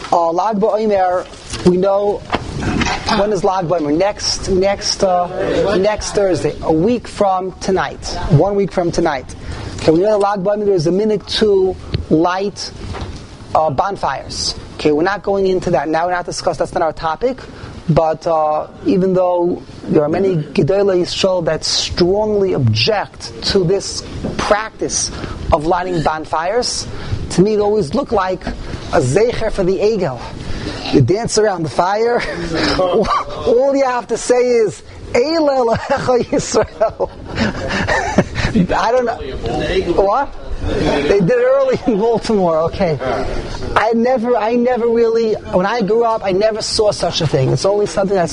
Lag BaOmer, we know when is Lag BaOmer? Next Thursday, a week from tonight. 1 week from tonight. Okay, we know that Lag BaOmer there is a minute to light bonfires. Okay, we're not going into that now. We're not discussing. That's not our topic. But even though there are many Gedolei Yisrael that strongly object to this practice of lighting bonfires, to me it always looked like a zecher for the Egel. You dance around the fire. All you have to say is Eileh Elohecha Yisrael. I don't know what. They did it early in Baltimore. Okay, I never really. When I grew up, I never saw such a thing. It's only something I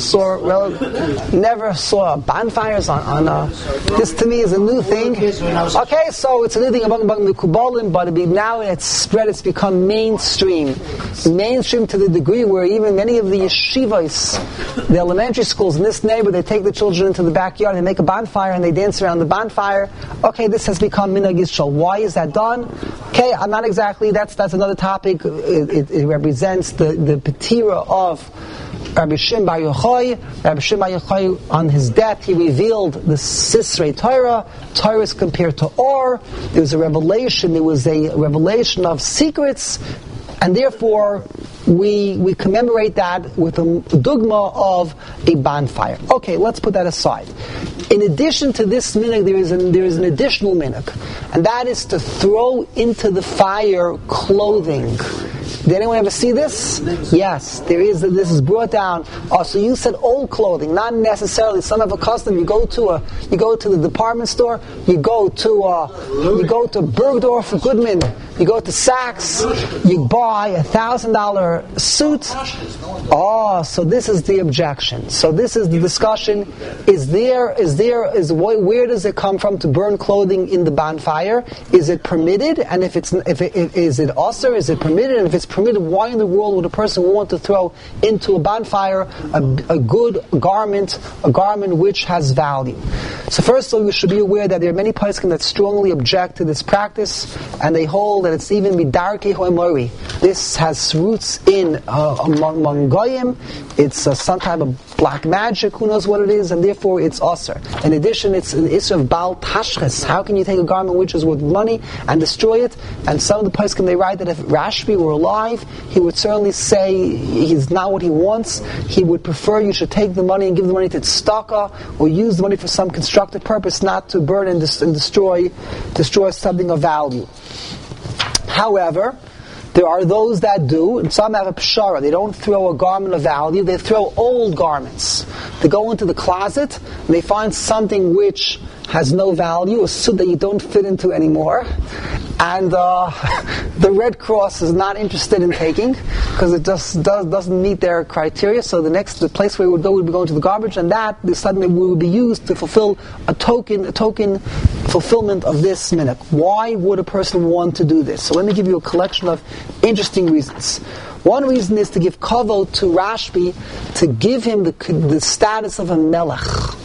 never saw bonfires on. This to me is a new thing. Okay, so it's a new thing among the Kubalim, but now it's spread. It's become mainstream to the degree where even many of the yeshivas, the elementary schools in this neighborhood, they take the children into the backyard, they make a bonfire, and they dance around the bonfire. Okay, this has become minhag Yisrael. Why is that done? Okay, I'm not exactly. That's another topic. It represents the petira of Rabbi Shimon Bar Yochai. Rabbi Shimon Bar Yochai, on his death, he revealed the Sisrei Torah. Torah is compared to Or. There was a revelation. There was a revelation of secrets, and therefore we commemorate that with a dogma of a bonfire. Okay, let's put that aside. In addition to this minhag, there is an additional minhag, and that is to throw into the fire clothing. Did anyone ever see this? Yes, there is. This is brought down. Oh, so you said old clothing, not necessarily. Some have a custom. You go to the department store. You go to Bergdorf Goodman. You go to Saks. You buy $1,000 suit. Oh, so this is the objection. So this is the discussion. Where does it come from to burn clothing in the bonfire? Is it permitted? And is it also? Is it permitted? And if it's permitted, why in the world would a person want to throw into a bonfire a good garment, a garment which has value? So first of all, we should be aware that there are many poskim that strongly object to this practice, and they hold that it's even midarkei ho'emori. This has roots in among goyim. It's some type of black magic. Who knows what it is, and therefore it's usher. In addition, it's an issue of bal tashches. How can you take a garment which is worth money and destroy it? And some of the poskim, they write that if Rashbi were alive, he would certainly say he's not what he wants. He would prefer you should take the money and give the money to tzedakah, or use the money for some constructive purpose, not to burn and destroy something of value. However, there are those that do, and some have a pshara. They don't throw a garment of value, they throw old garments. They go into the closet, and they find something which has no value, a suit that you don't fit into anymore, and the Red Cross is not interested in taking, because it just doesn't meet their criteria. So the place where we would go would be going to the garbage, and that suddenly would be used to fulfill a token fulfillment of this minhag. Why would a person want to do this? So let me give you a collection of interesting reasons. One reason is to give kavod to Rashbi, to give him the status of a melech.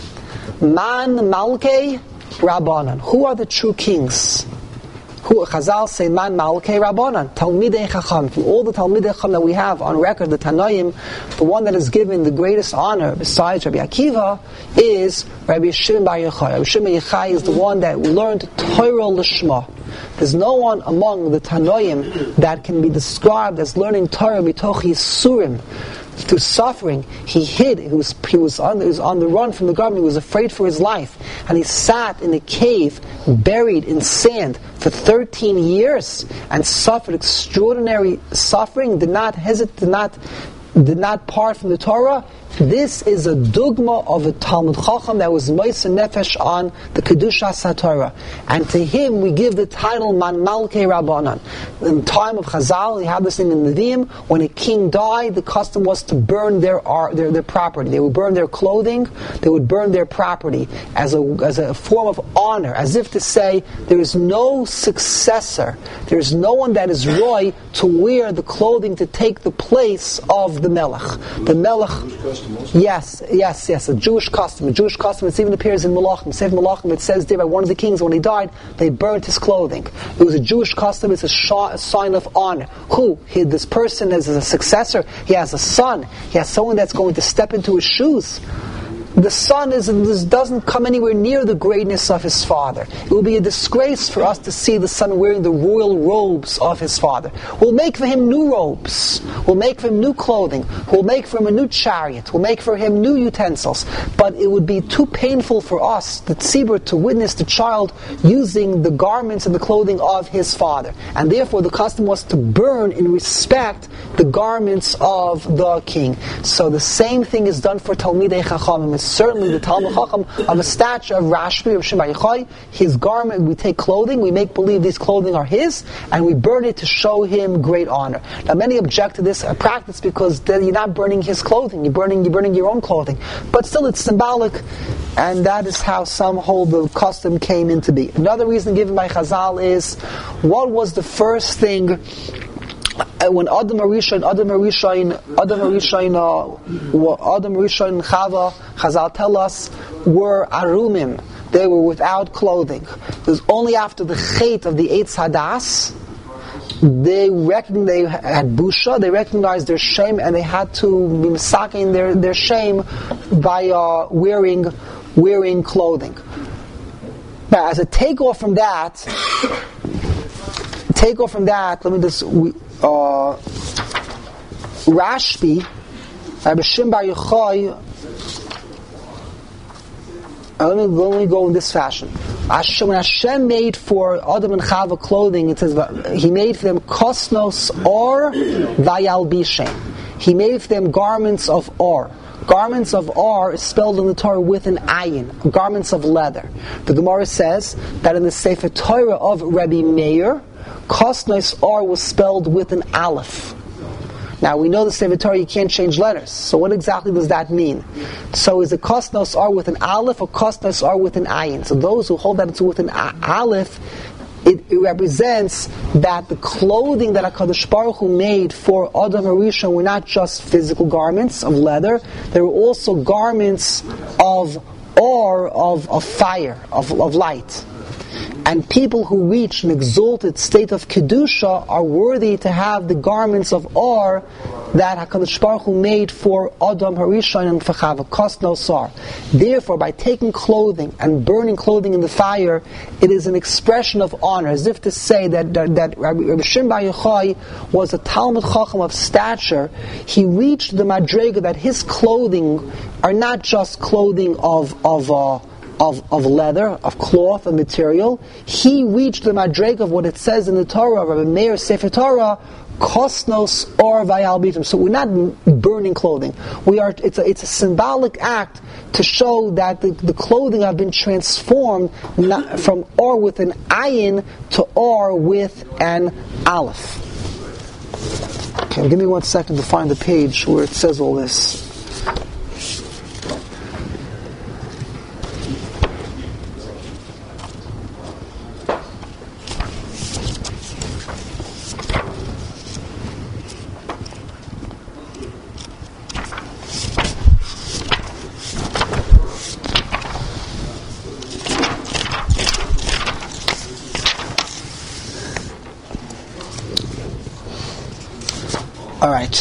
Man malkei rabbanan. Who are the true kings? Who Chazal say man malkei rabbanan, talmidei chacham. From all the talmidei chacham that we have on record, the Tanoim, the one that is given the greatest honor besides Rabbi Akiva is Rabbi Shimon Bar Yochai. Rabbi Shimon Bar Yochai is the one that learned Torah Lishma. There's no one among the Tanoim that can be described as learning Torah mitoch yisurim. Through suffering, he hid. He was on the run from the government. He was afraid for his life, and he sat in a cave, buried in sand, for 13 years, and suffered extraordinary suffering. Did not hesitate. Did not part from the Torah. This is a dogma of a Talmud Chacham that was Moiseh Nefesh on the Kedushas HaTorah. And to him we give the title Man Malkei Rabbanan. In the time of Chazal, we have this in the Nevi'im, when a king died, the custom was to burn their property. They would burn their clothing, they would burn their property as a form of honor, as if to say, there is no successor, there is no one that is roy to wear the clothing to take the place of the Melech. The Melech Yes, a Jewish custom. It even appears in Malachim. Sefer Malachim, it says there by one of the kings, when he died, they burnt his clothing. It was a Jewish custom. It's a sign of honor. This person is a successor. He has a son. He has someone that's going to step into his shoes. The son doesn't come anywhere near the greatness of his father. It will be a disgrace for us to see the son wearing the royal robes of his father. We'll make for him new robes. We'll make for him new clothing. We'll make for him a new chariot. We'll make for him new utensils. But it would be too painful for us, the tzibur, to witness the child using the garments and the clothing of his father. And therefore the custom was to burn in respect the garments of the king. So the same thing is done for Talmidei Chachamim. Certainly the Talmud Chacham of a statue of Rashbi, of Shimon Bar Yochai, his garment, we take clothing, we make believe these clothing are his, and we burn it to show him great honor. Now many object to this practice because then you're not burning his clothing, you're burning your own clothing. But still it's symbolic, and that is how some hold the custom came into be. Another reason given by Chazal is, what was the first thing when Adam Arisha and Chava, Chazal tell us, were arumim. They were without clothing. It was only after the chait of the Eitz Hadas they had busha, they recognized their shame, and they had to be misaking their shame by wearing clothing. Now, as a takeoff from that, let me just Rashbi, Rabbi Shimon Bar Yochai. Let me go in this fashion. When Hashem made for Adam and Chava clothing, it says He made for them kosnos or vayalbishem. He made for them garments of or. Garments of or is spelled in the Torah with an ayin, garments of leather. The Gemara says that in the Sefer Torah of Rabbi Meir, kosnos or was spelled with an aleph. Now we know the Sefer Torah you can't change letters. So what exactly does that mean? So is it kosnos or with an aleph or kosnos or with an ayin? So those who hold that it's with an aleph, it represents that the clothing that HaKadosh Baruch Hu made for Adam HaRishon were not just physical garments of leather, they were also garments of or of fire, of light. And people who reach an exalted state of Kedusha are worthy to have the garments of or that HaKadosh Baruch Hu made for Adam HaRishon and for Chava, kosnos or. Therefore, by taking clothing and burning clothing in the fire, it is an expression of honor, as if to say that Rabbi Shimon Bar Yochai was a Talmud Chacham of stature. He reached the madrega that his clothing are not just clothing of leather, of cloth, of material. He reached the madrega of what it says in the Torah, Rabbi Meir Sefer Torah, kosnos or vayalbitim. So we're not burning clothing. It's a symbolic act to show that the clothing have been transformed from or with an ayin to or with an aleph. Okay, give me 1 second to find the page where it says all this. All right.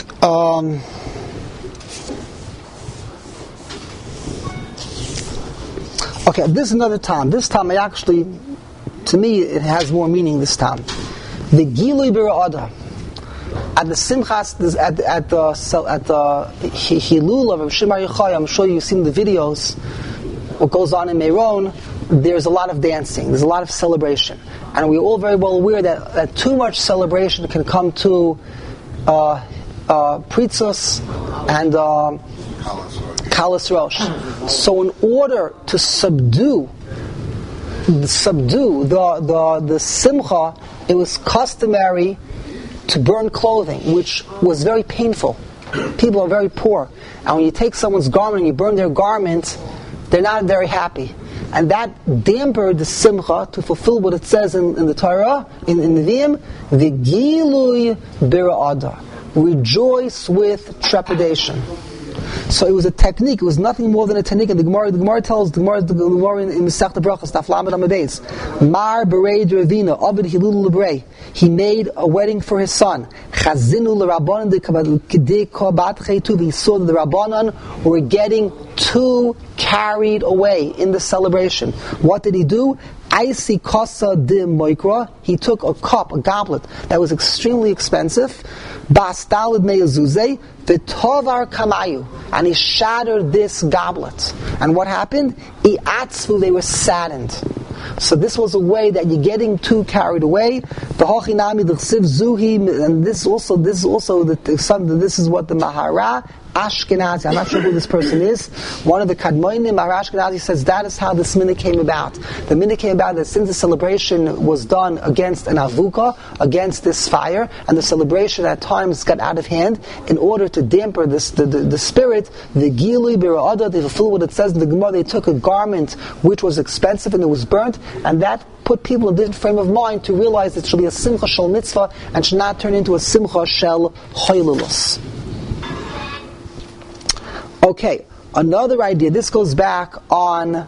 Okay, this is another time. This time, to me, it has more meaning this time. The Gilui B'Ra'ada. At the Simchas, at the Hilul of Rabbi Shimon Bar Yochai, I'm sure you've seen the videos, what goes on in Meron, there's a lot of dancing, there's a lot of celebration. And we're all very well aware that too much celebration can come to Pritzos and Kalas Rosh. So in order to subdue the simcha, it was customary to burn clothing, which was very painful. People are very poor. And when you take someone's garment and you burn their garment, they're not very happy. And that dampened the simcha to fulfill what it says in the Torah, in Nevi'im, V'gilui B'Ra'ada. Rejoice with trepidation. So it was a technique. It was nothing more than a technique. And the Gemara tells the Gemara in Masechta Brachos, Daf Lamed Amud Beis, Mar Berei Dravina Ovid Hilul Lebrei. He made a wedding for his son. Chazinu l'Rabbanan de Kobat Chaytuv. He saw that the Rabbanan were getting too carried away in the celebration. What did he do? Aisi Kosa de Moikra. He took a cup, a goblet that was extremely expensive. Bastalid Meyazuze. V'tovar Kamayu. And he shattered this goblet. And what happened? Iatzvu, they were saddened. So this was a way that you're getting too carried away. The Hochinami, the Chsiv Zuhi, and this is what the Mahara Ashkenazi, I'm not sure who this person is, one of the Kadmoinim, Mahara Ashkenazi, says that is how this minhag came about. The minhag came about that since the celebration was done against an avuka, against this fire, and the celebration at times got out of hand, in order to damper the spirit, the Gilui Bira'ada, they fulfill what it says in the Gemara, they took a garment which was expensive and it was burnt, and that put people in a different frame of mind to realize it should be a simcha shel mitzvah and should not turn into a simcha shel choylulus. Okay, another idea. This goes back on the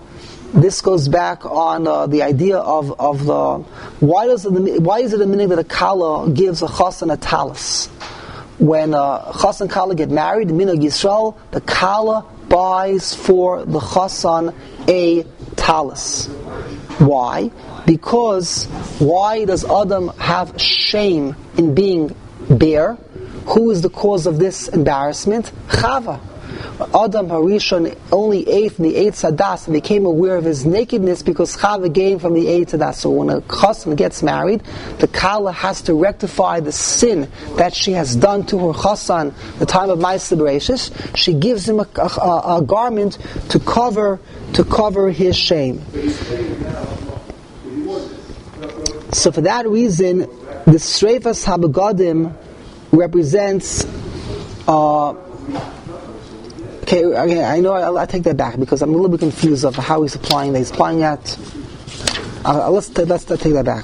idea of the why is it a minhag that a kala gives a chassan a talis? When chassan and kala get married, minhag Yisrael, the kala buys for the chassan a talis. Why? Because why does Adam have shame in being bare? Who is the cause of this embarrassment? Chava. Adam Harishon only ate from the Eitz Hadas and became aware of his nakedness because Chava gained from the Eitz Hadas. So when a chassan gets married, the kala has to rectify the sin that she has done to her chassan the time of Ma'aseh Bereishis. She gives him a garment to cover his shame. So for that reason, the Sreifas HaBegadim represents okay, I know I take that back because I'm a little bit confused of how he's applying that. He's applying that. Let's take that back.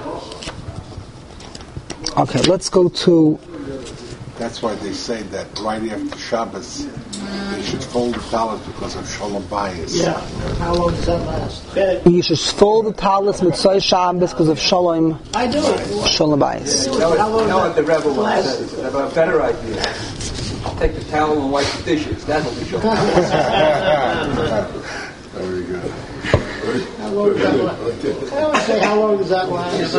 Okay, let's go to. That's why they say that right after Shabbos they should fold the talis because of Shalom Bayis. Yeah. How long does that last? You should fold the talis mitzvah Shabbos because of Shalom. I do it. Shalom Bayis. You know what the Rebbe says? I have a better idea. I'll take the towel and wipe the dishes. That'll be Shalom. Very good. How long does that last? I always say, how long does that last?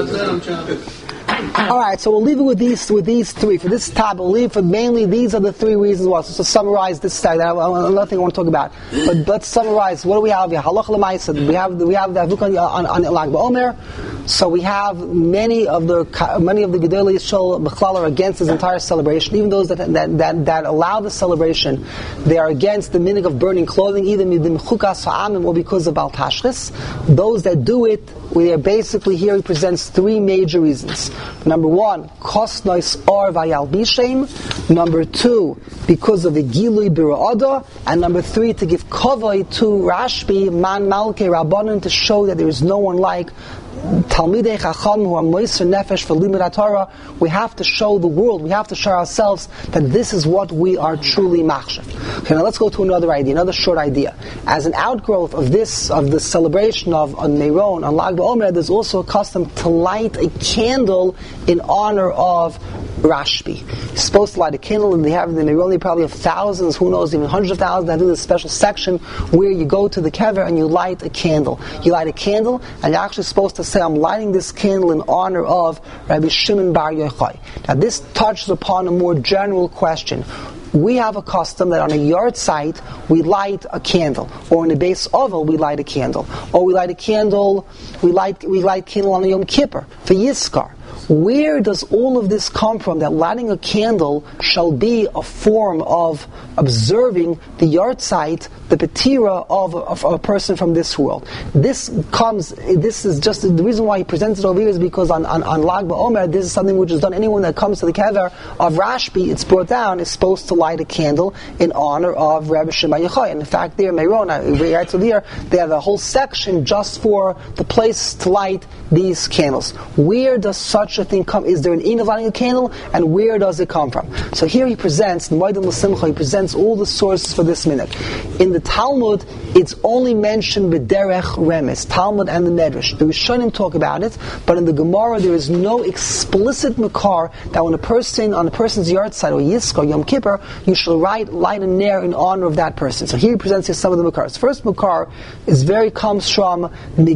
All right, so we'll leave it with these three. For this topic, we'll leave for mainly these are the three reasons why. So to summarize this side, another thing I want to talk about. But let's summarize. What do we have here? Halacha l'maisa. We have the avukah on Lag BaOmer. So we have many of the Gedolei Yisrael B'chlal are against this entire celebration. Even those that allow the celebration, they are against the minhag of burning clothing, either midim chukas ha'amim or because of Bal Tashchis. Those that do it, we are basically here. He presents three major reasons. Number one, kosnois or vayal bishem. Number two, because of the gilui bira'ada. And number three, to give kavod to Rashbi man malkei rabbanon, to show that there is no one like Talmidei Chacham who are moiser nefesh for limud Torah. We have to show the world, we have to show ourselves that this is what we are truly machshav. Okay, now let's go to another idea, another short idea. As an outgrowth of the celebration of Meron on Lag BaOmer, there's also a custom to light a candle in honor of Rashbi. You're supposed to light a candle, and they have in the Meron, they probably have thousands, who knows, even hundreds of thousands. They do this special section where you go to the kever and you light a candle. You light a candle, and you're actually supposed to say, I'm lighting this candle in honor of Rabbi Shimon Bar Yochai. Now this touches upon a more general question. We have a custom that on a yard site we light a candle, or in a base oval we light a candle, or we light candle on a Yom Kippur for Yizkar. Where does all of this come from, that lighting a candle shall be a form of observing the yard site, the petira of a person from this world? This is just the reason why he presents it over here is because on Lag BaOmer, this is something which is done. Anyone that comes to the kever of Rashbi, it's brought down, is supposed to light a candle in honor of Rabbi Shimon Bar Yochai. And in fact, there, Meron, they have a whole section just for the place to light these candles. Where does such such a thing come? Is there an in of lighting a candle? And where does it come from? So here he presents, in Moedim L'Simcha, he presents all the sources for this minute. In the Talmud, it's only mentioned B'derech Remes, Talmud and the Medrash. The Rishonim talk about it, but in the Gemara there is no explicit makar that when on a person's yard side or Yizkor, Yom Kippur, you shall light a ner in honor of that person. So here he presents you some of the makars. First makar comes from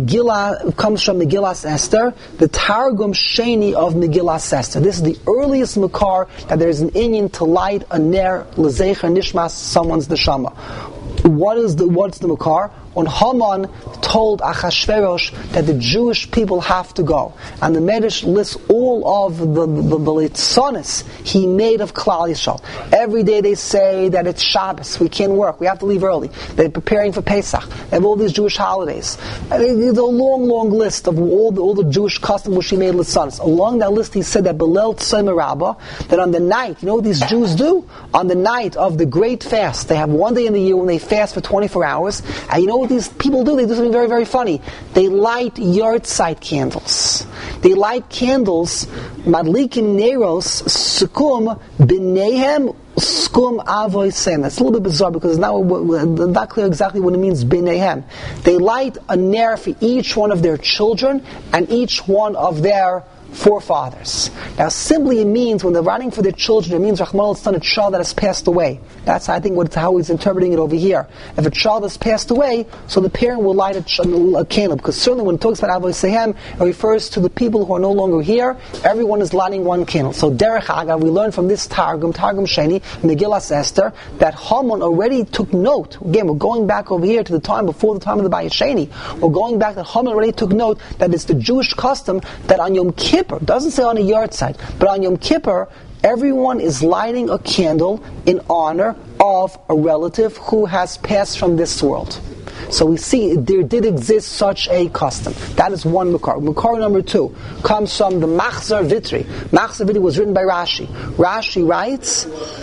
Megillas Esther, the Targum Sheni of Megillas Esther. This is the earliest makar that there is an inyan to light a ner l'zecher nishmas someone's neshama. What's the makar? When Haman told Achashverosh that the Jewish people have to go, and the Medrash lists all of the litzonis he made of Klal Yisrael. Every day they say that it's Shabbos, we can't work, we have to leave early. They're preparing for Pesach. They have all these Jewish holidays. There's a long list of all the Jewish customs which he made litzonis. Along that list he said that Belel Tzoma Rabbah, that on the night, you know what these Jews do? On the night of the great fast, they have one day in the year when they fast for 24 hours, and you know what these people do? They do something very, very funny. They light yahrzeit candles. They light candles, madlikim neros, sukum b'neihem, skum avoy sen. That's a little bit bizarre because it's not clear exactly what it means, b'neihem. They light a ner for each one of their children and each one of their forefathers. Now, simply it means when they're running for their children, it means Rahman al-Stan, a child that has passed away. That's, I think, how he's interpreting it over here. If a child has passed away, so the parent will light a candle, because certainly when it talks about Avoy Sehem, it refers to the people who are no longer here. Everyone is lighting one candle. So Derech Agav, we learn from this Targum Sheni, Megillas Esther, that Haman already took note. Again, we're going back over here to the time before the time of the Bayit Sheni. We're going back that Haman already took note that it's the Jewish custom that on Yom Kippur, doesn't say on a yahrzeit, but on Yom Kippur, everyone is lighting a candle in honor of a relative who has passed from this world. So we see there did exist such a custom. That is one makar. Makar number 2 comes from the Machzor Vitri. Machzor Vitri was written by Rashi. Rashi writes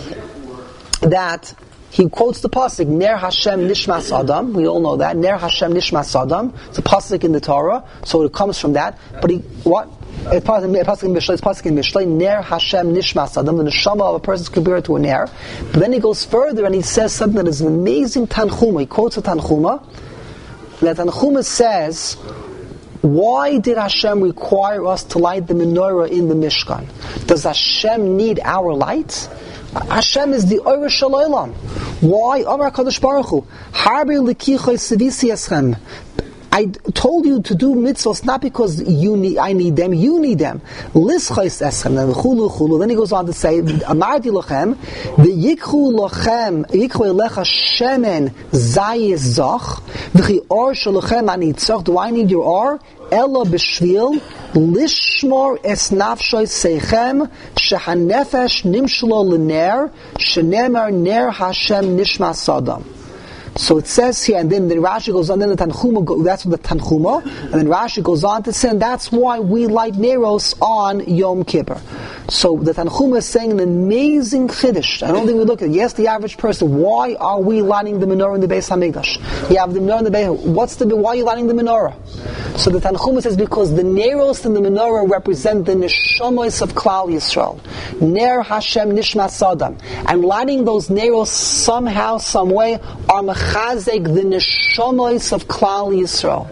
that he quotes the pasuk Ner Hashem Nishmas Adam. We all know that Ner Hashem Nishmas Adam. It's a pasuk in the Torah, so it comes from that. But it's pasuk in Mishlei. Ner Hashem Nishmas Adam. The neshama of a person is compared to a ner. But then he goes further and he says something that is an amazing Tanchuma. He quotes a Tanchuma. That Tanchuma says, why did Hashem require us to light the menorah in the Mishkan? Does Hashem need our light? Hashem is the Oyer Shel Olam. Why? Amar HaKadosh Baruch Hu, Harbi L'kichoi Sevisi Eschem. I told you to do mitzvahs not because I need them, you need them. Lischais eschem, then he goes on to say, Amarti lochem, v'yikchu elecha shemen zayis zoch, v'chi or shalochem anitzach, do I need your or? Ella b'shvil, lishmor es nafshoy seichem, shehanefesh nimshlo l'ner, shenemar ner Hashem nishmas Adam. So it says here, and then Rashi goes on, then the Tanchuma, that's the Tanchuma, and then Rashi goes on to say, and that's why we light Neros on Yom Kippur. So the Tanchuma is saying an amazing Chiddush. I don't think we look at it. Yes, the average person, why are we lighting the menorah in the Beis HaMikdash? You have the menorah in the Beis, why are you lighting the menorah? So the Tanchuma says, because the Neros and the menorah represent the Neshamos of Klal Yisrael. Ner Hashem Nishmas Adam. And lighting those Neros somehow, some way, are mechazek the Neshamos of Klal Yisrael.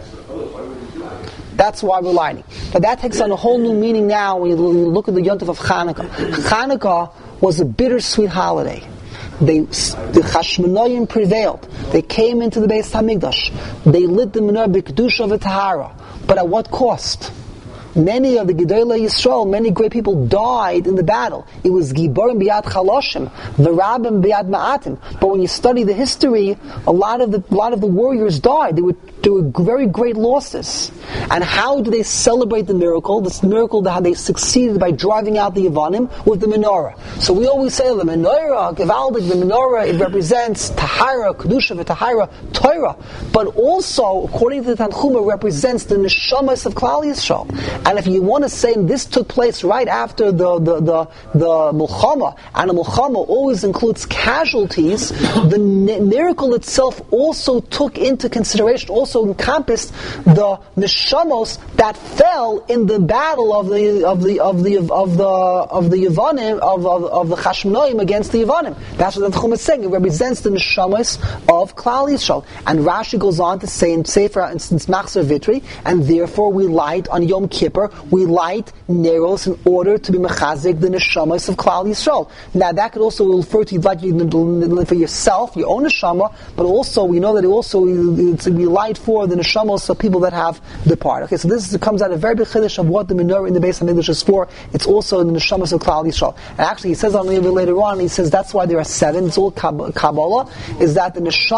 That's why we're lighting. But that takes on a whole new meaning now when you look at the Yontif of Chanukah. Chanukah was a bittersweet holiday. The Chashmonaim prevailed. They came into the Beis HaMikdash. They lit the menorah b'kedusha v'tahara. But at what cost? Many of the Gedolei Yisrael, many great people died in the battle. It was Giborim B'yad Chaloshim, the Rabbim B'yad Ma'atim. But when you study the history, a lot of the warriors died. There were very great losses. And how do they celebrate the miracle? This miracle that they succeeded by driving out the Yavanim with the menorah. So we always say the menorah, Gevaldik, the menorah, it represents Tahara, Kedusha, Tahara, Torah. But also, according to the Tanchuma, represents the neshamas of Klal Yisrael. And if you want to say this took place right after the Mulchama, and the Mulchama always includes casualties, the miracle itself also took into consideration, also encompassed the neshamos that fell in the battle of the Yevanim, of the Chashmonaim against the Yevanim. That's what the Tanchuma is saying. It represents the neshamos of Klal Yisrael. And Rashi goes on to say in Sefer, for instance, Machzor Vitri, and therefore we light on Yom Kippur, we light neros in order to be mechazik the neshamos of Klal Yisrael. Now that could also refer to like for yourself, your own neshama, but also we know that it's to be light for the neshamos of people that have departed. Okay, so this comes out a very big chiddush of what the menorah in the Beis HaMikdash is for. It's also the neshamos of Klal Yisrael. And actually, he says on the later on, he says that's why there are 7. It's all Kabbalah. Is that a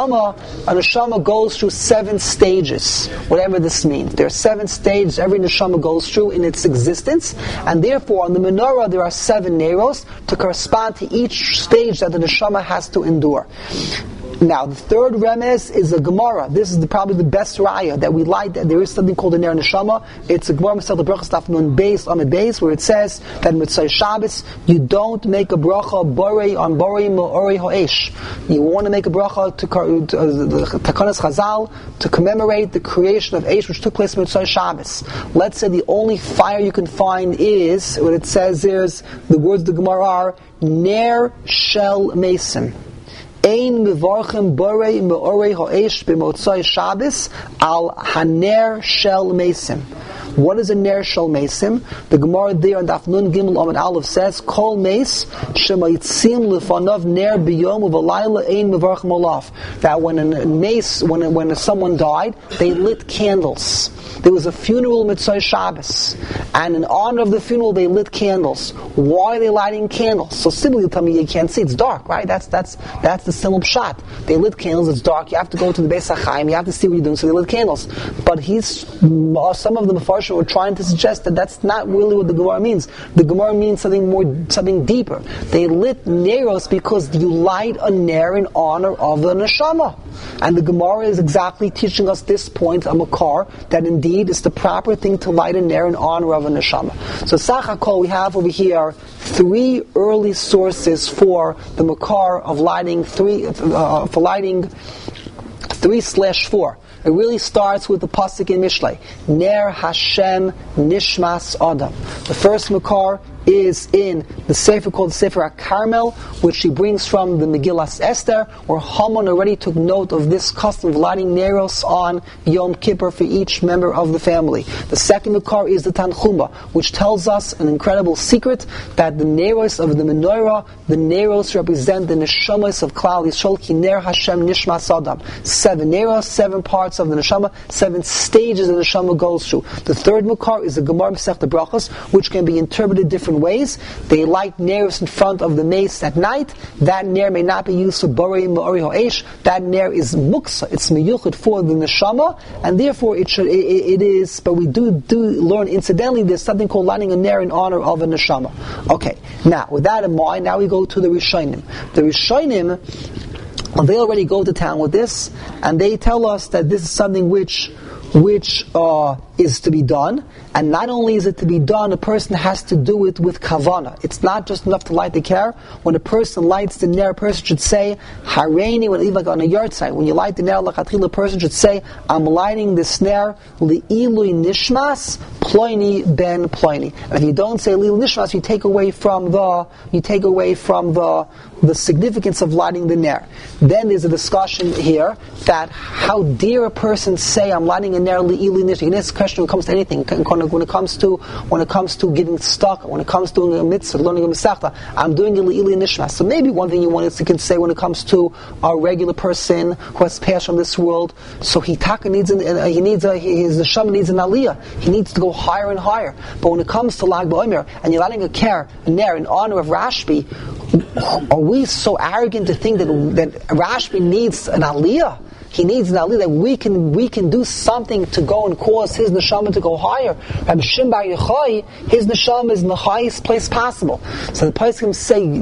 neshama goes through 7 stages, whatever this means. There are 7 stages every neshama goes through in its existence, and therefore on the menorah there are 7 neros to correspond to each stage that the neshama has to endure. Now, the third remez is a Gemara. This is probably the best raya that we light. That there is something called a Ner Neshama. It's a Gemara Masechet Brachos Daf Nun Beis Amud Beis, where it says that Mitzvah Shabbos you don't make a bracha borei on borei me'orei ha'esh. You want to make a bracha to the Takanas Chazal to commemorate the creation of Eish, which took place in Mitzvah Shabbos. Let's say the only fire you can find is what it says. Is the words of the Gemara are Ner Shel Mesim. Ein mevarchem borei me'orei ha'esh b'motzai Shabbos al haner shel mesim. What is a ner shel mesim? The Gemara there in Daf Nun Gimel Amud Aleph says, Kol meis shema yitzim lefanav ner b'yom u'v'layla ein mevarchem olav. That when a mace, when someone died, they lit candles. There was a funeral Mitzvah Shabbos, and in honor of the funeral they lit candles. Why are they lighting candles? So simply you tell me you can't see, it's dark, right? That's the simple pshat. They lit candles, it's dark, you have to go to the Beis HaChaim, you have to see what you're doing, so they lit candles. But some of the Mefarshim were trying to suggest that that's not really what the Gemara means. The Gemara means something deeper. They lit neros because you light a ner in honor of the neshama. And the Gemara is exactly teaching us this point, a makar, that indeed it's the proper thing to light a ner in honor of a neshama. So Sach HaKol, we have over here 3 early sources for the makar of lighting 3/4. It really starts with the pasuk in Mishlei, Ner Hashem Nishmas Adam. The first makar is in the Sefer called Sefer HaKarmel, which she brings from the Megillas Esther, where Haman already took note of this custom of lighting neros on Yom Kippur for each member of the family. The second makar is the Tanchuma, which tells us an incredible secret that the neros of the menorah, the neros represent the neshamas of Klal Yisrael, Ki Ner Hashem Nishmas Adam. 7 neros, 7 parts of the neshama, 7 stages the neshama goes through. The third makar is the Gemara Masechet Brachos, which can be interpreted different ways. They light neros in front of the mace at night. That ner may not be used for borei me'orei ha'esh. That ner is muksa. It's miyuchad for the neshama, and therefore it is. But we do learn incidentally. There's something called lighting a ner in honor of a neshama. Okay. Now, with that in mind, now we go to the Rishonim. The Rishonim, they already go to town with this, and they tell us that this is something which is to be done, and not only is it to be done, a person has to do it with kavana. It's not just enough to light the ker. When a person lights the ner, a person should say hareini, like on a yard site. When you light the ner, a person should say, I'm lighting this ner li'ilui nishmas ploini ben ploini. And if you don't say li'ilui nishmas, you take away from the significance of lighting the ner. Then there's a discussion here that how dare a person say I'm lighting a ner li'ilui nishmas. This question when it comes to anything, when it comes to getting stuck, when it comes to doing a mitzvah, learning a mesachta, I'm doing a li'ilui nishmas. So maybe one thing you want to say when it comes to a regular person who has passed from this world, so his neshama needs an aliyah. He needs to go higher and higher. But when it comes to Lag BaOmer, and you're lighting a ner in honor of Rashbi, are we so arrogant to think that Rashbi needs an aliyah? He needs an aliyah that we can do something to go and cause his neshama to go higher. Rabbi Shimon Bar Yochai, his neshama is in the highest place possible. So the person can say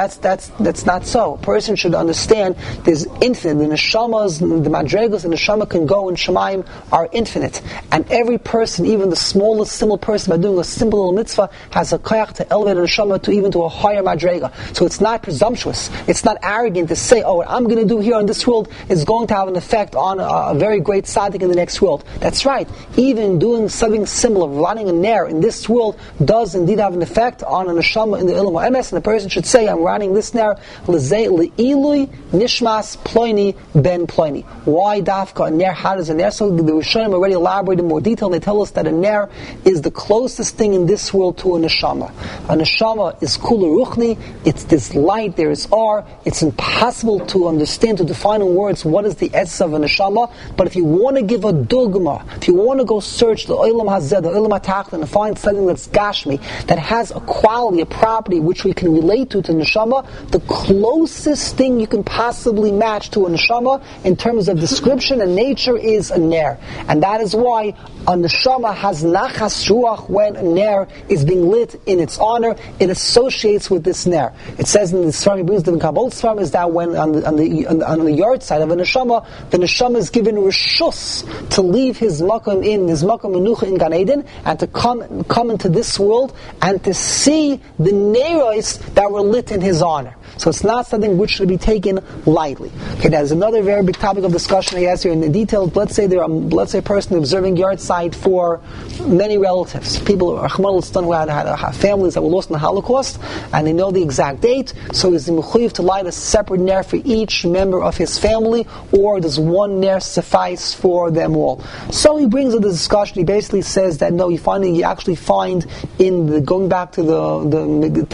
that's not so. A person should understand there's infinite. The neshamas, the madregas, the neshama can go in Shemaim are infinite, and every person, even the smallest simple person, by doing a simple little mitzvah, has a koyach to elevate a neshama to even to a higher madrega. So it's not presumptuous. It's not arrogant to say, "Oh, what I'm going to do here in this world is going to have an effect on a very great tzaddik in the next world." That's right. Even doing something similar, lighting a ner in this world, does indeed have an effect on a neshama in the Ilam HaEmes, and the person should say, "I'm running this ner l'zei le'ilui nishmas ploini ben ploini." Why dafka a ner? How does a ner? So the Rishonim already elaborate in more detail. They tell us that a ner is the closest thing in this world to a neshama. A neshama is kula ruchni. It's this light. There is R. It's impossible to understand, to define in words what is the essence of a neshama. But if you want to give a dogma, if you want to go search the olam hazeh, the olam hatachton, and find something that's gashmi, that has a quality, a property which we can relate to neshama, the closest thing you can possibly match to a neshama in terms of description and nature is a ner. And that is why a neshama has nachas ruach when a ner is being lit in its honor. It associates with this ner. It says in the Sfarim, he brings the Kabbalah Sfarim, is that when on the yard side of a neshama, the neshama is given reshus to leave his makom menucha in Gan Eden and to come into this world and to see the neros that were lit in his honor. So it's not something which should be taken lightly. Okay, there's another very big topic of discussion he has here in the detail. Let's say a person observing yard site for many relatives, people who had families that were lost in the Holocaust, and they know the exact date. So is the mechuyev to light a separate ner for each member of his family, or does one ner suffice for them all? So he brings up the discussion. He basically says that no, you actually find in the going back to the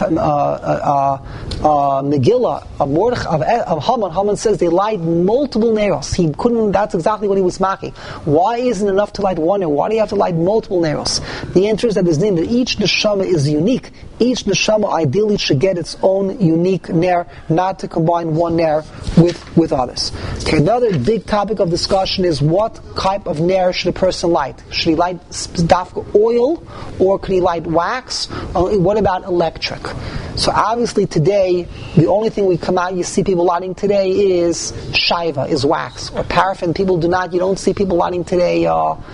Megillah of Haman says they light multiple neros. That's exactly what he was mocking. Why isn't it enough to light one ner? Why do you have to light multiple neros? The answer is that each neshama is unique. Each neshama ideally should get its own unique ner, not to combine one ner with others. Okay, another big topic of discussion is what type of ner should a person light? Should he light dafka oil, or could he light wax? What about electric? So obviously today, the only thing you see people lighting today is shaiva, is wax, or paraffin. You don't see people lighting today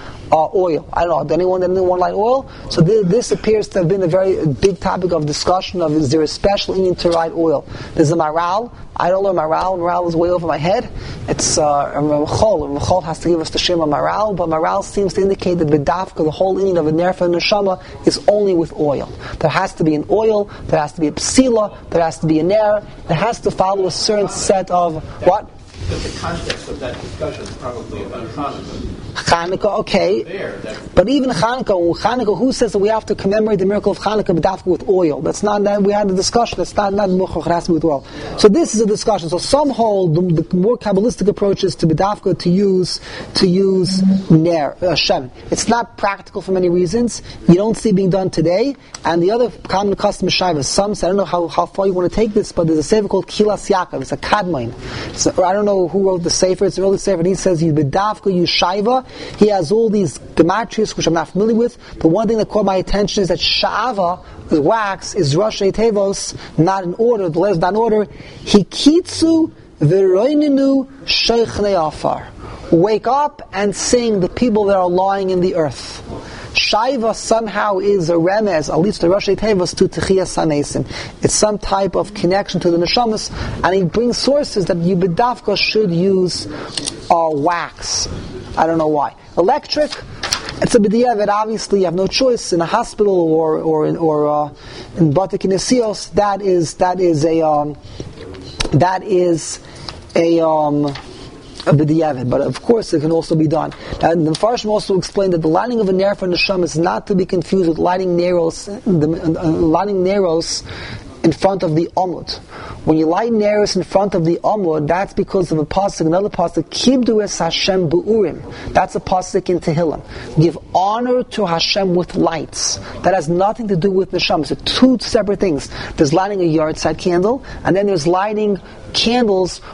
oil. I don't know, does anyone light oil? So this appears to have been a very big topic of discussion of, is there a special need to light oil? There's a Maral. I don't know Maral. Maral is way over my head. It's Ramchol. Ramchol has to give us the Shem of Maral, but Maral seems to indicate that B'dafka, the whole inyan of a ner for neshama, is only with oil. There has to be an oil, there has to be a psila, there has to be a ner, there has to follow a certain set of what? But the context of that discussion is probably about Hanukkah. Hanukkah, okay. But even Hanukkah, who says that we have to commemorate the miracle of Hanukkah b'dafka with oil? That's not that we had a discussion. That's not muchach, it has to be with oil. So this is a discussion. So some hold the more Kabbalistic approach is to b'dafka to use ner, Shem. It's not practical for many reasons. You don't see it being done today. And the other common custom is Shaiva. Some say, I don't know how far you want to take this, but there's a sefer called Kilas Yaakov. It's a Kadmain. So I don't know who wrote the sefer. It's an early sefer. And he says you b'dafka use Shaiva. He has all these gematrias which I'm not familiar with, but one thing that caught my attention is that sha'ava, the wax, is Rashi Tevos, not in order, the letters not in order. Hikitzu v'roininu sheichnei afar. Wake up and sing the people that are lying in the earth. Shaiva somehow is a remez, at least the Rashi Tevos, to Techiyas HaNesim. It's some type of connection to the neshamas, and he brings sources that you b'dafka should use wax. I don't know why. Electric, it's a b'diya that obviously you have no choice in a hospital or in Batik Kinesios. That is a b'diavad, but of course it can also be done. And the Mepharshim also explained that the lighting of a ner for neshama is not to be confused with lighting neros in front of the Amud. When you light neros in front of the Amud, that's because of a pasuk, another pasuk, Kibdu es Hashem bu'urim. That's a pasuk in Tehillim. Give honor to Hashem with lights. That has nothing to do with neshama. So two separate things. There's lighting a yard side candle, and then there's lighting candles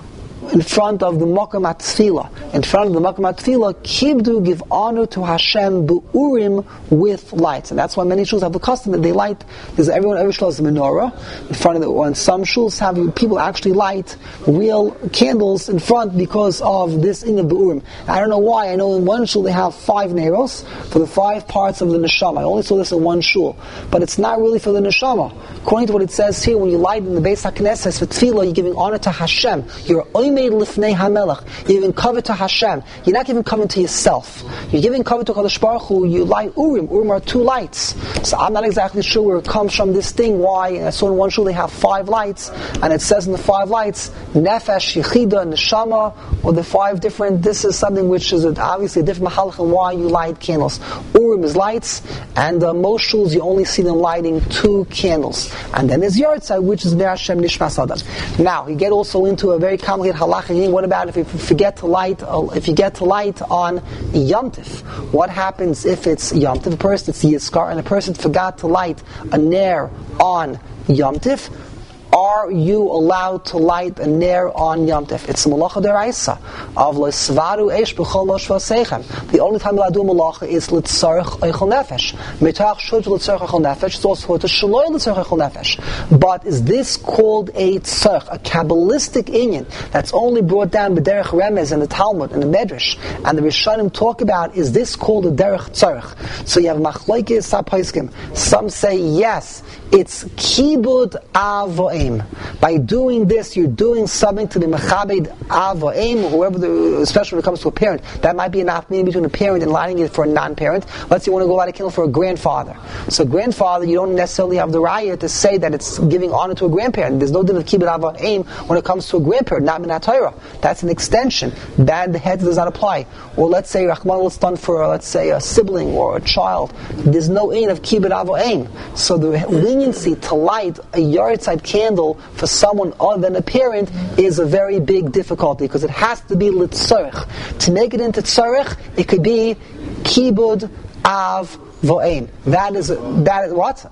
in front of the Makom HaTefillah. In front of the Makom HaTefillah, Kibdu, give honor to Hashem, Be'urim, with lights. And that's why many shuls have the custom that they light, because every shul has a menorah in front of it, and some shuls have people actually light real candles in front because of this in the Be'urim. I don't know why. I know in one shul they have 5 neros for the 5 parts of the neshama. I only saw this in one shul. But it's not really for the neshama. According to what it says here, when you light in the Beis HaKnesses for tefillah, you're giving honor to Hashem. You're oimed lifnei HaMelech. You're giving cover to Hashem. You're not giving cover to yourself. You're giving cover to Kadosh Baruch Hu. You light Urim. Urim are 2 lights. So I'm not exactly sure where it comes from, this thing, why. I saw in one shul they have 5 lights, and it says in the 5 lights, Nefesh, Yechida, Neshama, or the 5 different, this is something which is obviously a different mahalach and why you light candles. Urim is lights, and most shuls you only see them lighting 2 candles. And then there's Yartzeit, which is Ner Hashem Nishmas Adam. Now, you get also into a very complicated halacha. What about if you forget to light, if you get to light on Yom Tif? What happens if it's Yom Tif? A person, it's Yizkar, and a person forgot to light a Ner on Yom Tif? Are you allowed to light a ner on Yom Tov? It's malacha deraisa of l'svaru eish b'chol moshva seichem. The only time allowed to do malacha is l'tzarech eichel nefesh. Mitach shud l'tzarech eichel nefesh. It's also to shaloi l'tzarech eichel nefesh. But is this called a tzarech, a kabbalistic inyan that's only brought down b'derech remez in the Talmud and the Medrash, and the Rishonim talk about? Is this called a derech tzarech? So you have machlokes haposkim. Some say yes, it's kibud avoim. By doing this, you're doing something to the mechabed avoim, whoever, especially when it comes to a parent. That might be an option between a parent and lighting it for a non-parent. Let's say you want to go light a candle for a grandfather. So grandfather, you don't necessarily have the raya to say that it's giving honor to a grandparent. There's no difference kibud avoim when it comes to a grandparent, not minat Torah. That's an extension. That the head does not apply. Or let's say Rahman was done for, let's say, a sibling or a child. There's no ain of kibud avoim. So the leniency to light a Yartzeit candle for someone other than a parent is a very big difficulty, because it has to be litzarech. To make it into tzarech, it could be kibud av vo'ein. That is what?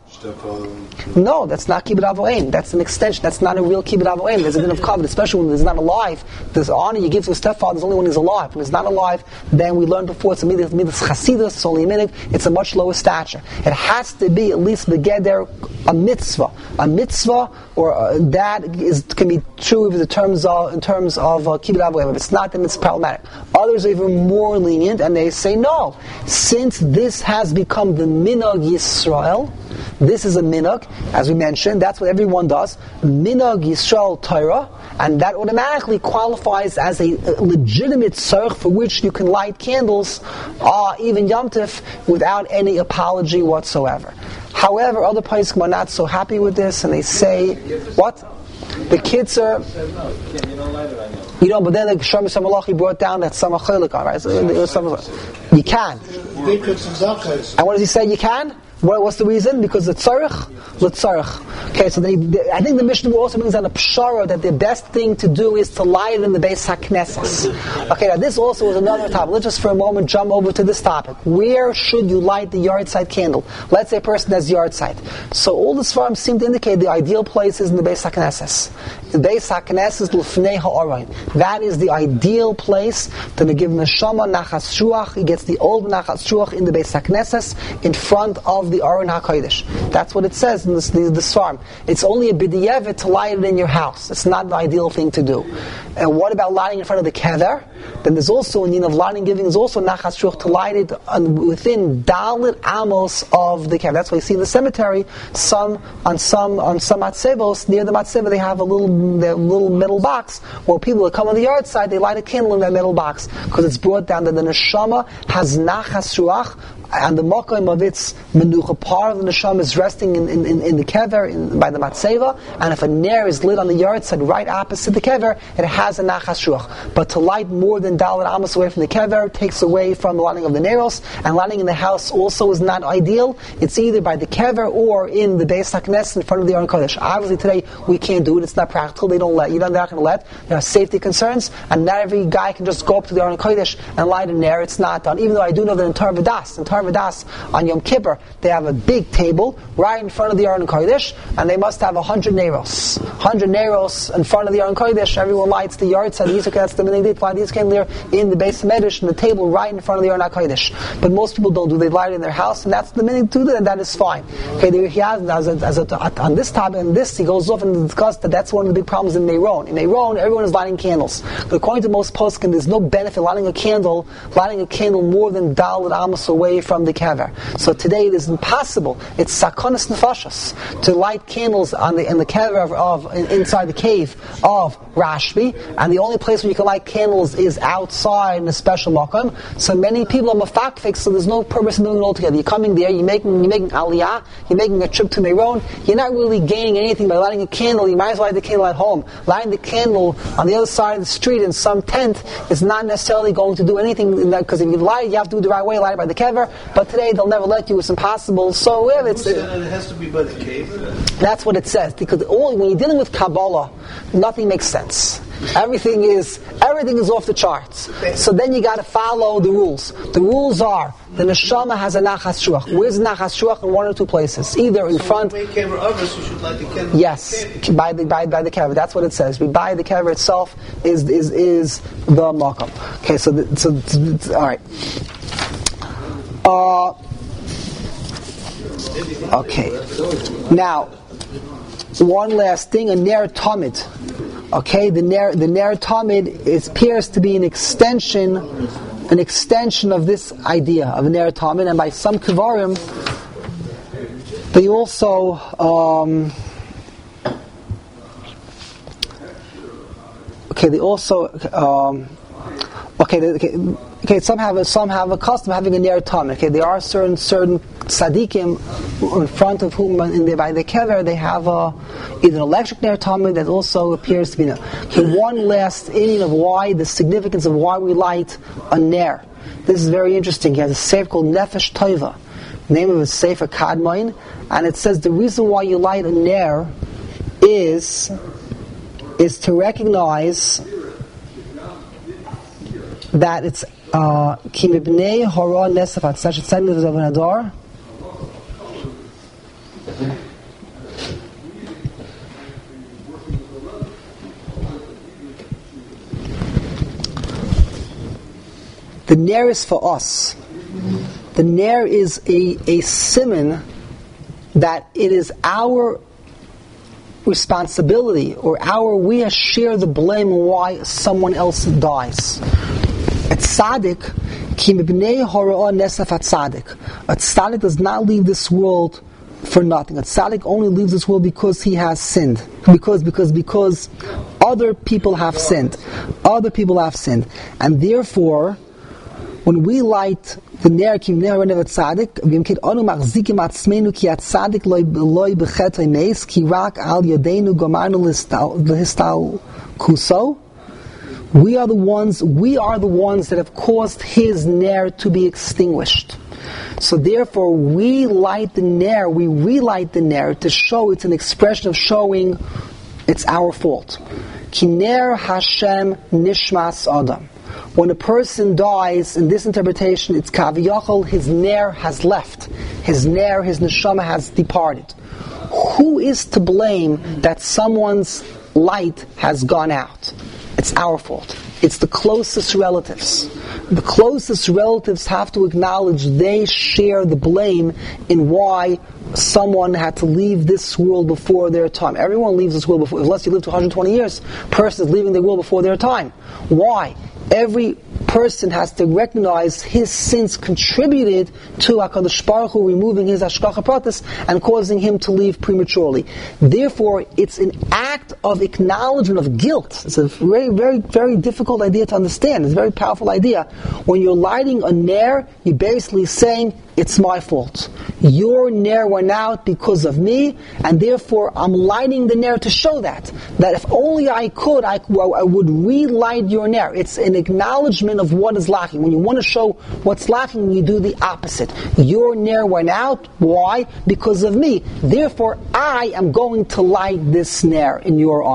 No, that's not kibbud avo'ein. That's an extension. That's not a real kibbud avo'ein. There's a din of covenant, especially when he's not alive. There's honor you give to a stepfather is only when he's alive. When he's not alive, then we learned before, it's a midas chasidus, it's only a minute, it's a much lower stature. It has to be at least begeder a mitzvah. A mitzvah, or that can be true in terms of kibbud avo'ein. If it's not, then it's problematic. Others are even more lenient, and they say no. Since this has become the minhag Yisrael, this is a minhag, as we mentioned, that's what everyone does, minhag Yisrael Torah, and that automatically qualifies as a legitimate tzarech for which you can light candles, even Yom Tov, without any apology whatsoever. However, other poskim are not so happy with this, and they say, what? The kids are, but then the Shlomo Samalachi brought down that Samachalik on, right? So you can. And what does he say? You can? What's the reason? Because the tzarech. Okay, so I think the Mishnah also brings on a pshara that the best thing to do is to light it in the Beis HaKnesses. Okay, now this also is another topic. Let's just for a moment jump over to this topic. Where should you light the Yartzeit candle? Let's say a person has Yartzeit. So all the Sfarim seem to indicate the ideal place is in the Beis HaKnesses. The Beis HaKnesses l'fnei ha'arayin. That is the ideal place to give neshama nachas shuach. He gets the old nachas shuach in the Beis HaKnesses in front of the Aron HaKodesh. That's what it says in the Sfarim. It's only a b'diavad to light it in your house. It's not the ideal thing to do. And what about lighting in front of the kever? Then there's also, in of lighting giving, is also nachas shuach to light it within dalit amos of the kever. That's why you see in the cemetery, on some matzevos, near the matzeva, they have a little metal box where people that come on the yard side, they light a candle in that metal box, because it's brought down that the neshama has nachas shuach, and the makom of its menucha, part of the neshama is resting in the kever, by the matzeva, and if a ner is lit on the yard side right opposite the kever, it has a nachas shuach. But to light more than dalet amos away from the kever takes away from the lighting of the neros, and lighting in the house also is not ideal. It's either by the kever or in the Beis HaKnesses in front of the Aron Kodesh. Obviously today we can't do it, it's not practical, they're not going to let, there are safety concerns, and not every guy can just go up to the Aron Kodesh and light a ner. It's not done, even though I do know that in Tar V'das Harvadas on Yom Kippur, they have a big table right in front of the Aron Kodesh, and they must have 100 Neros. 100 Neros in front of the Aron Kodesh. Everyone lights the yard side. That's the minute they light these came there in the base of Medrash, and the table right in front of the Aron Kodesh. But most people don't do. They light it in their house, and that's the minute to do that, and that is fine. Okay, there he has on this topic, and this he goes off and discusses that that's one of the big problems in Meron. In Meron, everyone is lighting candles. But according to most poskim, there's no benefit lighting a candle more than Dalet Amos away from the kever. So today it is impossible. It's sakonas nefashos to light candles in the kever inside the cave of Rashbi, and the only place where you can light candles is outside in a special makom. So many people are mafakfik, so there's no purpose in doing it all together. You're coming there, you're making aliyah, you're making a trip to Meron. You're not really gaining anything by lighting a candle. You might as well light the candle at home. Lighting the candle on the other side of the street in some tent is not necessarily going to do anything in that, because if you light it, you have to do it the right way, light it by the kever. But today they'll never let you. It's impossible. So it has to be by the cave. That's what it says. Because when you're dealing with Kabbalah, nothing makes sense. Everything is off the charts. So then you got to follow the rules. The rules are the neshama has a nachas shuach. Where's the nachas shuach? In one or two places, either in front. When you make others, you should light the candle. Yes, by the kever. That's what it says. By the kever itself is the makam. Okay, so all right. Okay. Now, one last thing: a ner tamid. Okay, the ner tamid appears to be an extension of this idea of a ner tamid, and by some kevarim, they also some have a custom of having a ner tamid. Okay, there are certain tzaddikim in front of whom by the kever they have either an electric ner tamid that also appears to be. Okay, one last inning of why the significance of why we light a ner. This is very interesting. He has a sefer called Nefesh Tova. The name of his sefer Kadmon, and it says the reason why you light a ner is to recognize that it's Ki mibnei hora nesafat, such a sign of an ador. The ner is for us. The ner is a siman that it is our responsibility, or we share the blame why someone else dies. A tzaddik, ki mibnei hora nesafat tzaddik. A tzaddik does not leave this world for nothing. A tzaddik only leaves this world because he has sinned. Because other people have sinned. And therefore, when we light the ner ki mibnei hora nesafat tzaddik, v'yimkid anu machzikim atzmenu ki atzadik loy bechetay meis ki rak al yadeinu gomarnu lehistal kuso. We are the ones that have caused his ner to be extinguished. So therefore, we relight the ner to show it's an expression of showing it's our fault. Ki ner Hashem nishmas adam. When a person dies, in this interpretation, it's kaviyachol, his ner has left. His neshama has departed. Who is to blame that someone's light has gone out? It's our fault. It's the closest relatives. The closest relatives have to acknowledge they share the blame in why someone had to leave this world before their time. Everyone leaves this world before, unless you live to 120 years, person is leaving the world before their time. Why? Every person has to recognize his sins contributed to HaKadosh Baruch Hu removing his hashgacha pratis and causing him to leave prematurely. Therefore, it's an act of acknowledgement of guilt. It's a very, very, very difficult idea to understand. It's a very powerful idea. When you're lighting a ner, you're basically saying, it's my fault. Your ner went out because of me, and therefore I'm lighting the ner to show that if only I could, I would relight your ner. It's an acknowledgement of what is lacking. When you want to show what's lacking, you do the opposite. Your ner went out. Why? Because of me. Therefore, I am going to light this ner in your honor.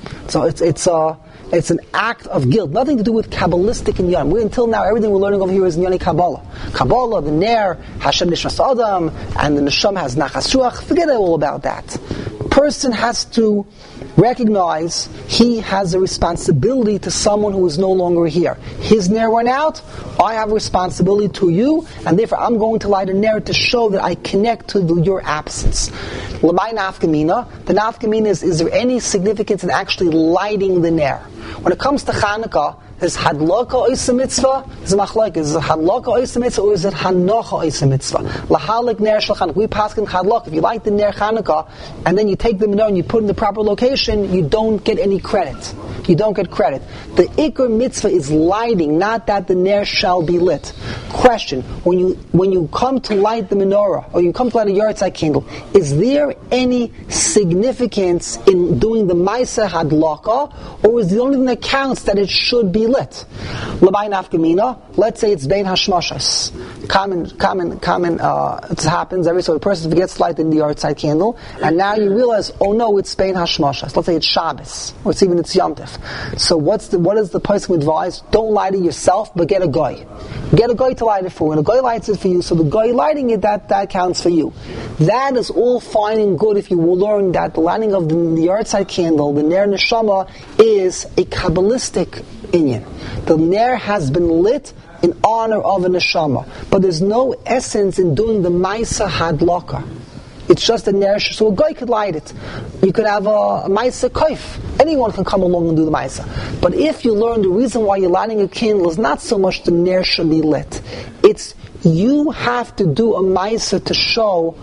So it's an act of guilt, nothing to do with Kabbalistic inyan. Until now, everything we're learning over here is Inyani Kabbalah. Kabbalah, the Ner, Hashem Nishmas Adam, and the Neshama has Nachas Ruach. Forget all about that. Person has to recognize he has a responsibility to someone who is no longer here. His Ner went out, I have a responsibility to you, and therefore I'm going to light a Ner to show that I connect to your absence. L'may nafkamina, the nafkamina is there any significance in actually lighting the Ner? When it comes to Chanukah, is hadlaka oisa mitzvah? Is it machlok? Is it hadlaka oisa mitzvah or is it hanocha oisa mitzvah? Lahalik ner shel Chanukah. We pass in hadlaka. If you light the ner Chanukah and then you take the menorah and you put it in the proper location, you don't get any credit. You don't get credit. The ikar mitzvah is lighting, not that the ner shall be lit. Question: when you come to light the menorah or you come to light a yahrzeit candle, is there any significance in doing the ma'aseh hadlaka, or is the only thing that counts that it should be lit? L'may nafkamina. Let's say it's bein hashmashas. Common. It happens every so a person forgets to light the yahrzeit candle, and now you realize, oh no, it's bein hashmashas. Let's say it's Shabbos, or it's Yom Tov. So what is the person advise? Don't light it yourself, but get a guy. Get a guy to light it for you. When a guy lights it for you, so the guy lighting it, that counts for you. That is all fine and good if you will learn that the lighting of the yahrzeit candle, the Ner Neshama, is a Kabbalistic inyan. The Ner has been lit in honor of a Neshama. But there's no essence in doing the Ma'aseh Hadlaka. It's just a ner, so a guy could light it. You could have a ma'aseh kaif. Anyone can come along and do the ma'aseh. But if you learn the reason why you're lighting a candle is not so much the ner should be lit. It's you have to do a ma'aseh to show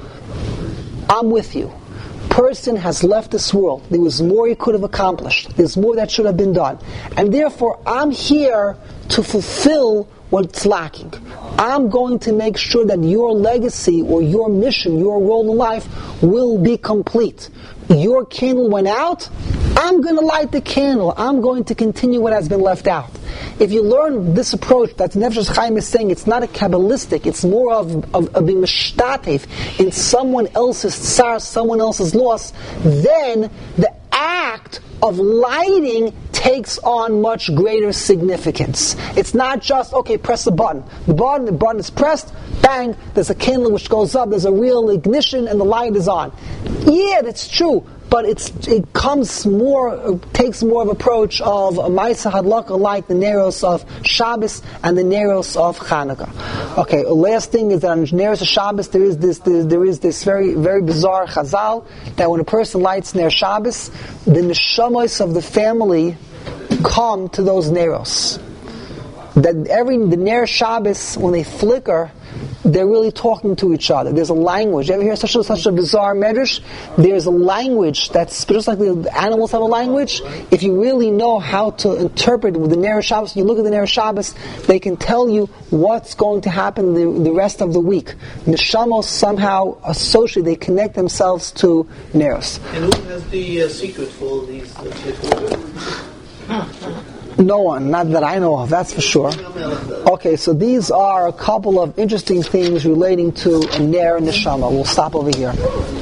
I'm with you. Person has left this world. There was more he could have accomplished. There's more that should have been done. And therefore I'm here to fulfill what's lacking. I'm going to make sure that your legacy or your mission, your role in life will be complete. Your candle went out, I'm going to light the candle. I'm going to continue what has been left out. If you learn this approach, that Nefesh Chaim is saying, it's not a Kabbalistic, it's more of being mishtatev in someone else's tsar, someone else's loss, then the act of lighting takes on much greater significance. It's not just, okay, press the button. The button is pressed, bang, there's a candle which goes up, there's a real ignition, and the light is on. Yeah, that's true, but it takes more of approach of a Ma'aseh Hadlaka like the Neros of Shabbos and the Neros of Chanukah. Okay, last thing is that on Neros of Shabbos there is this very, very bizarre chazal that when a person lights Ner Shabbos, the neshamos of the family come to those Neros. That the Ner Shabbos, when they flicker, they're really talking to each other. There's a language. You ever hear such a bizarre medrash? There's a language that's just like the animals have a language. If you really know how to interpret with the Ner Shabbos, you look at the Ner Shabbos, they can tell you what's going to happen the rest of the week. Neshamos somehow associate, they connect themselves to Neros. And who has the secret for all these No one, not that I know of, that's for sure. Okay, so these are a couple of interesting things relating to a Ner and Neshama. We'll stop over here.